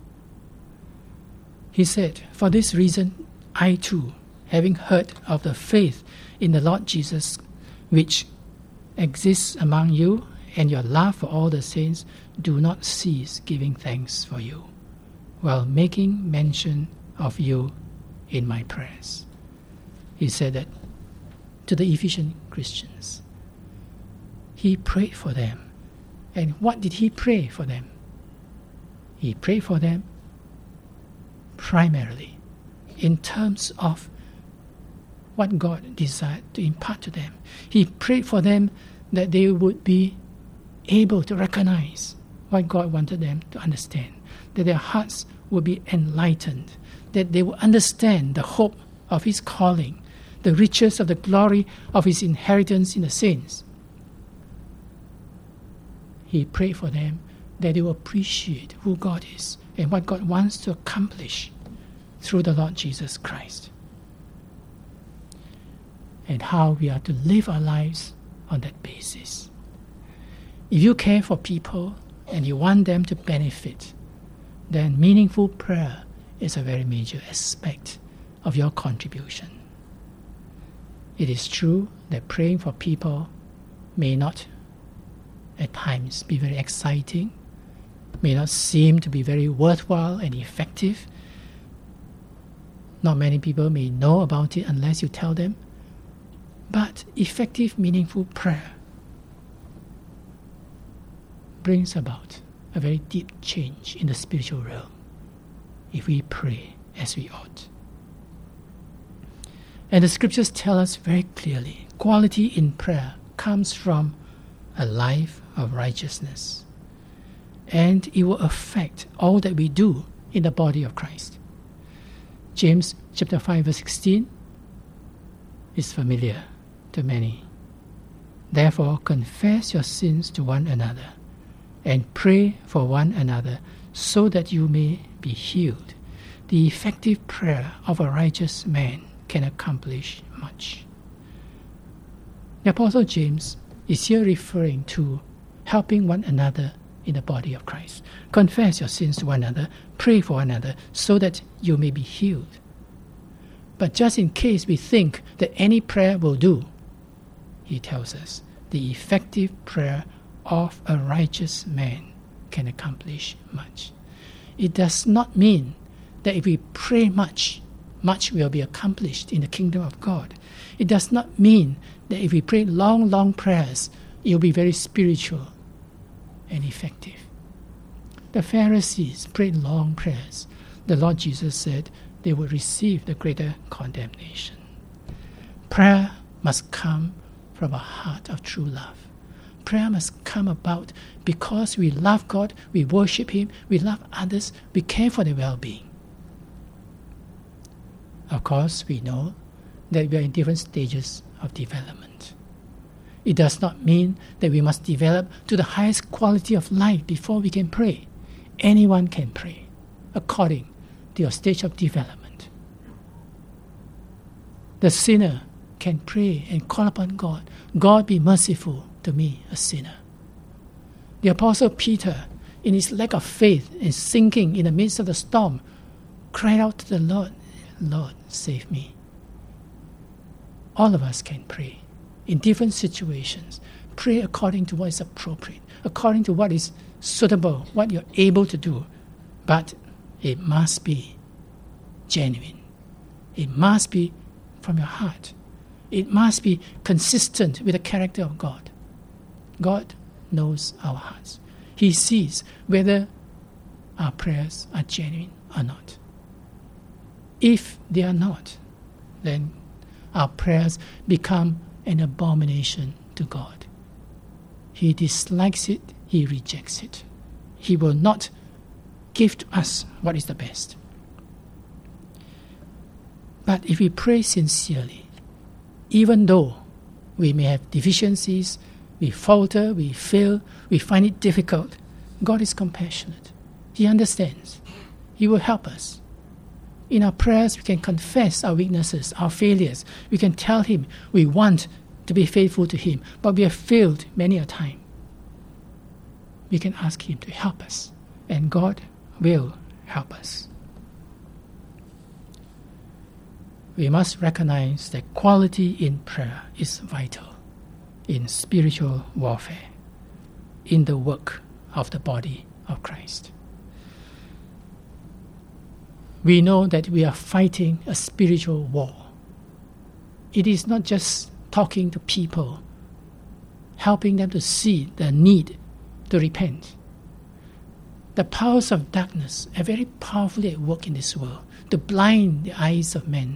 He said, "For this reason, I too, having heard of the faith in the Lord Jesus, which exists among you, and your love for all the saints, do not cease giving thanks for you, while making mention of you in my prayers." He said that to the Ephesian Christians. He prayed for them. And what did he pray for them? He prayed for them primarily in terms of what God desired to impart to them. He prayed for them that they would be able to recognize what God wanted them to understand, that their hearts would be enlightened, that they would understand the hope of His calling, the riches of the glory of His inheritance in the saints. he prayed for them that they will appreciate who God is and what God wants to accomplish through the Lord Jesus Christ, and how we are to live our lives on that basis. If you care for people and you want them to benefit, then meaningful prayer is a very major aspect of your contribution. It is true that praying for people may not at times be very exciting, may not seem to be very worthwhile and effective. Not many people may know about it unless you tell them. But effective, meaningful prayer brings about a very deep change in the spiritual realm if we pray as we ought. And the scriptures tell us very clearly, quality in prayer comes from a life of righteousness, and it will affect all that we do in the body of Christ. James chapter five verse sixteen is familiar to many. Therefore, confess your sins to one another and pray for one another so that you may be healed. The effective prayer of a righteous man can accomplish much. The Apostle James is here referring to helping one another in the body of Christ. Confess your sins to one another, pray for one another so that you may be healed. But just in case we think that any prayer will do, he tells us the effective prayer of a righteous man can accomplish much. It does not mean that if we pray much, much will be accomplished in the kingdom of God. It does not mean that if we pray long, long prayers, it will be very spiritual and effective. The Pharisees prayed long prayers. The Lord Jesus said they would receive the greater condemnation. Prayer must come from a heart of true love. Prayer must come about because we love God, we worship Him, we love others, we care for their well-being. Of course, we know that we are in different stages of development. It does not mean that we must develop to the highest quality of life before we can pray. Anyone can pray according to your stage of development. The sinner can pray and call upon God. God, be merciful to me, a sinner. The Apostle Peter, in his lack of faith and sinking in the midst of the storm, cried out to the Lord, Lord, save me. All of us can pray in different situations. Pray according to what is appropriate, according to what is suitable, what you're able to do. But it must be genuine. It must be from your heart. It must be consistent with the character of God. God knows our hearts. He sees whether our prayers are genuine or not. If they are not, then our prayers become an abomination to God. He dislikes it, He rejects it. He will not give to us what is the best. But if we pray sincerely, even though we may have deficiencies, we falter, we fail, we find it difficult, God is compassionate. He understands. He will help us. In our prayers, we can confess our weaknesses, our failures. We can tell Him we want to be faithful to Him, but we have failed many a time. We can ask Him to help us, and God will help us. We must recognize that quality in prayer is vital in spiritual warfare, in the work of the body of Christ. We know that we are fighting a spiritual war. It is not just talking to people, helping them to see the need to repent. The powers of darkness are very powerfully at work in this world to blind the eyes of men,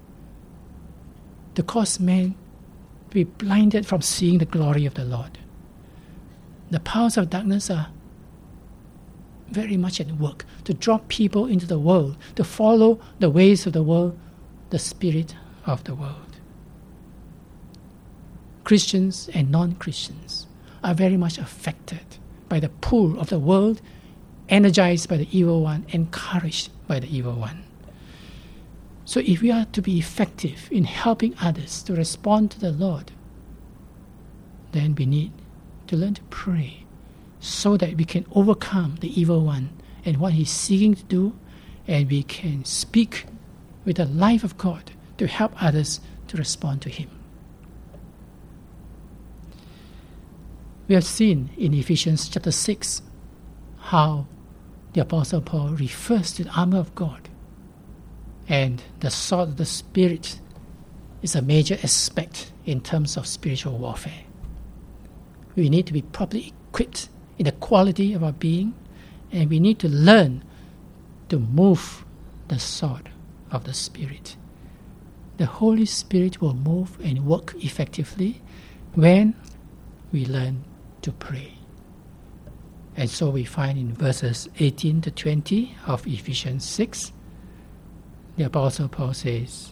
to cause men to be blinded from seeing the glory of the Lord. The powers of darkness are very much at work to draw people into the world, to follow the ways of the world, the spirit of the world. Christians and non-Christians are very much affected by the pull of the world, energized by the evil one, encouraged by the evil one. So if we are to be effective in helping others to respond to the Lord, then we need to learn to pray so that we can overcome the evil one and what he's seeking to do, and we can speak with the life of God to help others to respond to him. We have seen in Ephesians chapter six how the Apostle Paul refers to the armor of God, and the sword of the Spirit is a major aspect in terms of spiritual warfare. We need to be properly equipped in the quality of our being, and we need to learn to move the sword of the Spirit. The Holy Spirit will move and work effectively when we learn to pray. And so we find in verses eighteen to twenty of Ephesians six, the Apostle Paul says,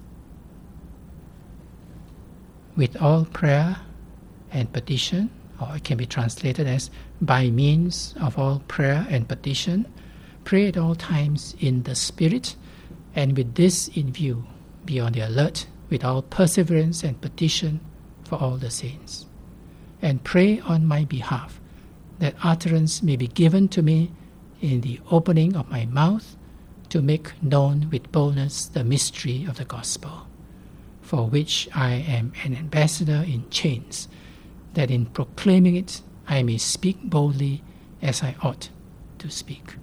with all prayer and petition, or it can be translated as by means of all prayer and petition, pray at all times in the Spirit, and with this in view, be on the alert with all perseverance and petition for all the saints. And pray on my behalf, that utterance may be given to me in the opening of my mouth, to make known with boldness the mystery of the gospel, for which I am an ambassador in chains, that in proclaiming it I may speak boldly as I ought to speak.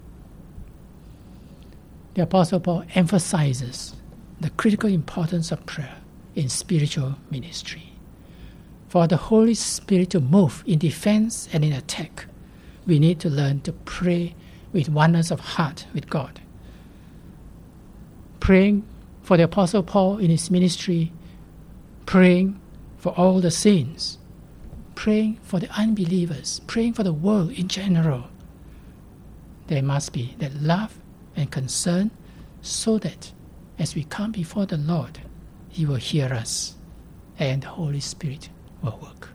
The Apostle Paul emphasizes the critical importance of prayer in spiritual ministry. For the Holy Spirit to move in defense and in attack, we need to learn to pray with oneness of heart with God. Praying for the Apostle Paul in his ministry, praying for all the saints, praying for the unbelievers, praying for the world in general. There must be that love and concern, so that as we come before the Lord, he will hear us and the Holy Spirit will work.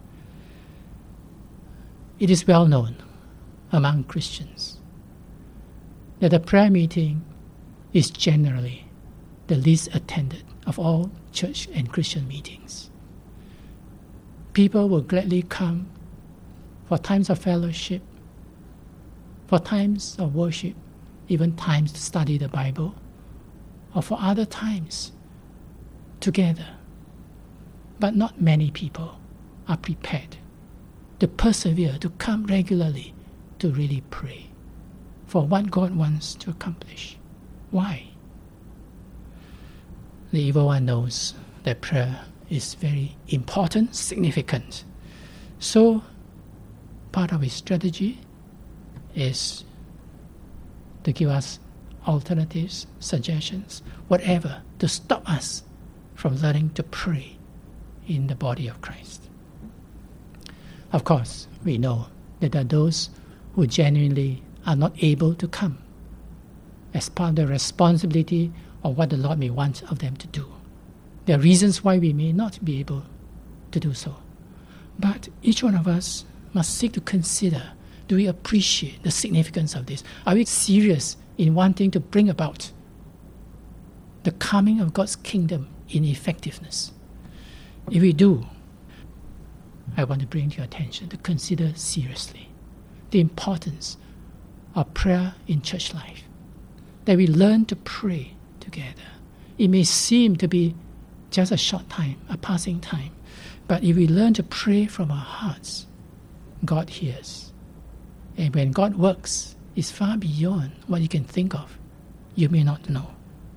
It is well known among Christians that the prayer meeting is generally the least attended of all church and Christian meetings. People will gladly come for times of fellowship, for times of worship, even times to study the Bible, or for other times together. But not many people are prepared to persevere, to come regularly, to really pray for what God wants to accomplish. Why? The evil one knows that prayer is very important, significant. So part of his strategy is to give us alternatives, suggestions, whatever, to stop us from learning to pray in the body of Christ. Of course, we know that there are those who genuinely are not able to come as part of the responsibility of what the Lord may want of them to do. There are reasons why we may not be able to do so. But each one of us must seek to consider, do we appreciate the significance of this? Are we serious in wanting to bring about the coming of God's kingdom in effectiveness? If we do, I want to bring to your attention to consider seriously the importance of prayer in church life, that we learn to pray together. It may seem to be just a short time, a passing time, but if we learn to pray from our hearts, God hears. And when God works, it's far beyond what you can think of. You may not know.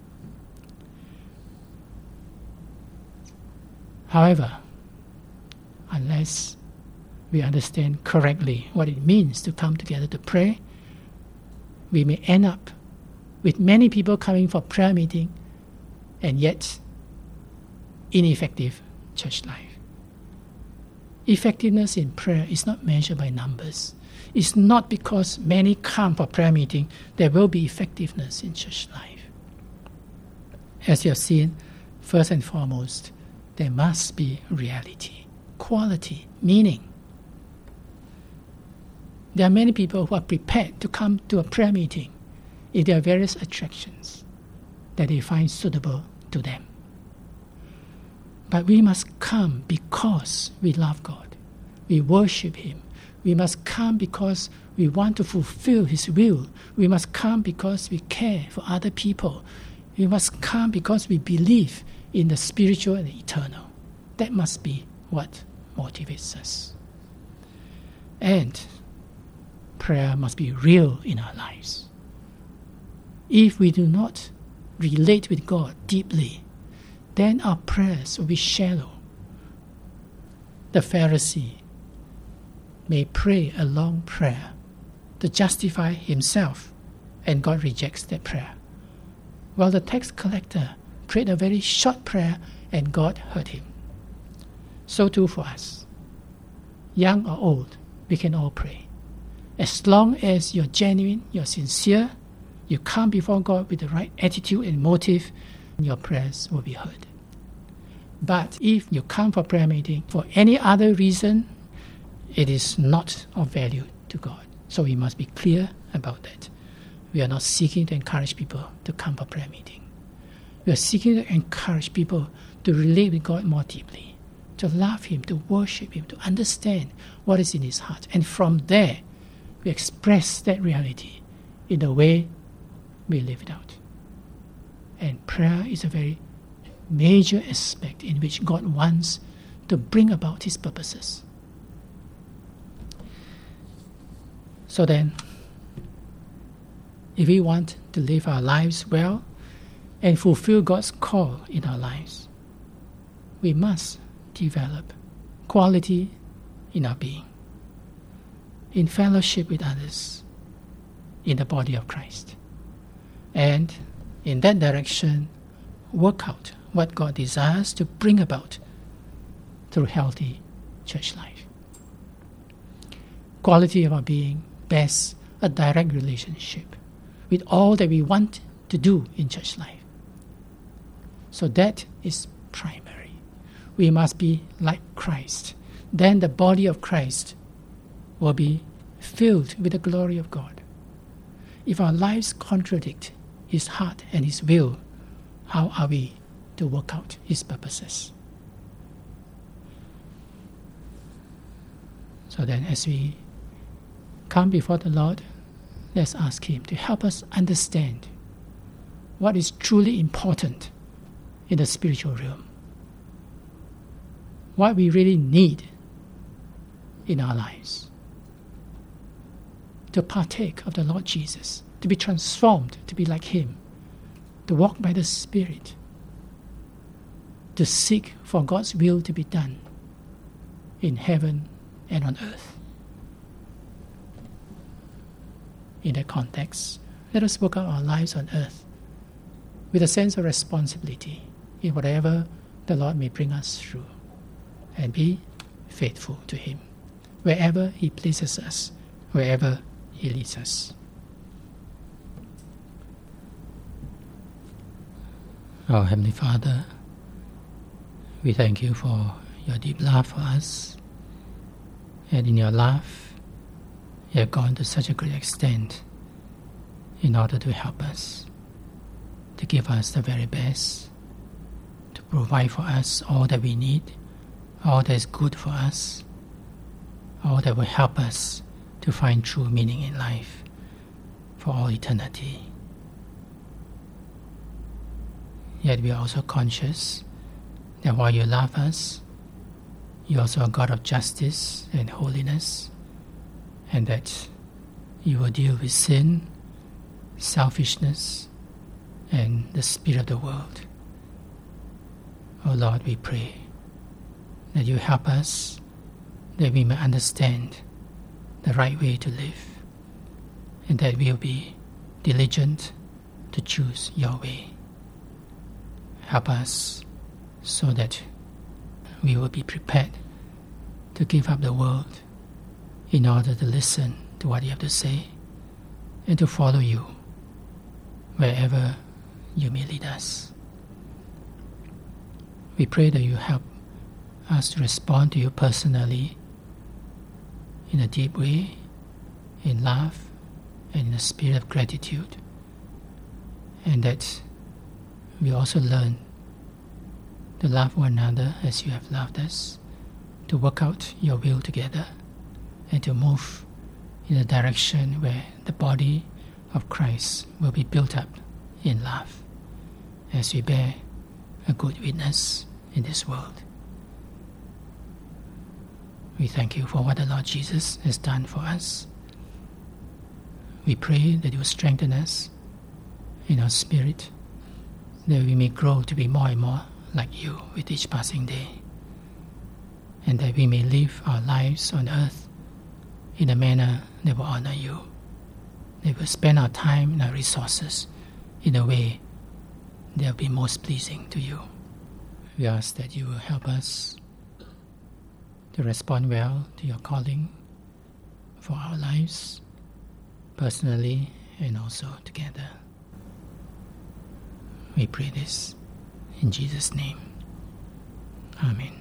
However, unless we understand correctly what it means to come together to pray, we may end up with many people coming for prayer meeting and yet ineffective church life. Effectiveness in prayer is not measured by numbers. It's not because many come for prayer meeting there will be effectiveness in church life. As you have seen, first and foremost, there must be reality, quality, meaning. There are many people who are prepared to come to a prayer meeting if there are various attractions that they find suitable to them. But we must come because we love God. We worship Him. We must come because we want to fulfill His will. We must come because we care for other people. We must come because we believe in the spiritual and the eternal. That must be what motivates us. And prayer must be real in our lives. If we do not relate with God deeply, then our prayers will be shallow. The Pharisee may pray a long prayer to justify himself, and God rejects that prayer. While the tax collector prayed a very short prayer, and God heard him. So too for us. Young or old, we can all pray. As long as you're genuine, you're sincere, you come before God with the right attitude and motive, your prayers will be heard. But if you come for prayer meeting for any other reason, it is not of value to God. So we must be clear about that. We are not seeking to encourage people to come for prayer meeting. We are seeking to encourage people to relate with God more deeply, to love Him, to worship Him, to understand what is in His heart. And from there, we express that reality in the way we live it out. And prayer is a very major aspect in which God wants to bring about His purposes. So then, if we want to live our lives well and fulfill God's call in our lives, we must develop quality in our being, in fellowship with others, in the body of Christ. And in that direction, work out what God desires to bring about through healthy church life. Quality of our being bears a direct relationship with all that we want to do in church life. So that is primary. We must be like Christ. Then the body of Christ will be filled with the glory of God. If our lives contradict His heart and His will, how are we to work out His purposes? So then, as we come before the Lord, let's ask Him to help us understand what is truly important in the spiritual realm, what we really need in our lives to partake of the Lord Jesus, to be transformed, to be like Him, to walk by the Spirit, to seek for God's will to be done in heaven and on earth. In that context, let us work out our lives on earth with a sense of responsibility in whatever the Lord may bring us through, and be faithful to Him wherever He places us, wherever He leads us. Our Heavenly Father, we thank You for Your deep love for us, and in Your love, You have gone to such a great extent in order to help us, to give us the very best, to provide for us all that we need, all that is good for us, all that will help us to find true meaning in life for all eternity. Yet we are also conscious that while You love us, You are also a God of justice and holiness, and that You will deal with sin, selfishness, and the spirit of the world. Oh Lord, we pray that You help us, that we may understand the right way to live, and that we will be diligent to choose Your way. Help us so that we will be prepared to give up the world in order to listen to what You have to say and to follow You wherever You may lead us. We pray that You help us to respond to You personally in a deep way, in love and in a spirit of gratitude, and that we also learn to love one another as you have loved us, to work out your will together, and to move in a direction where the body of Christ will be built up in love as we bear a good witness in this world. We thank you for what the Lord Jesus has done for us. We pray that you will strengthen us in our spirit, that we may grow to be more and more like you with each passing day, and that we may live our lives on earth in a manner that will honor you, that will spend our time and our resources in a way that will be most pleasing to you. We ask that you will help us to respond well to your calling for our lives, personally and also together. We pray this in Jesus' name. Amen.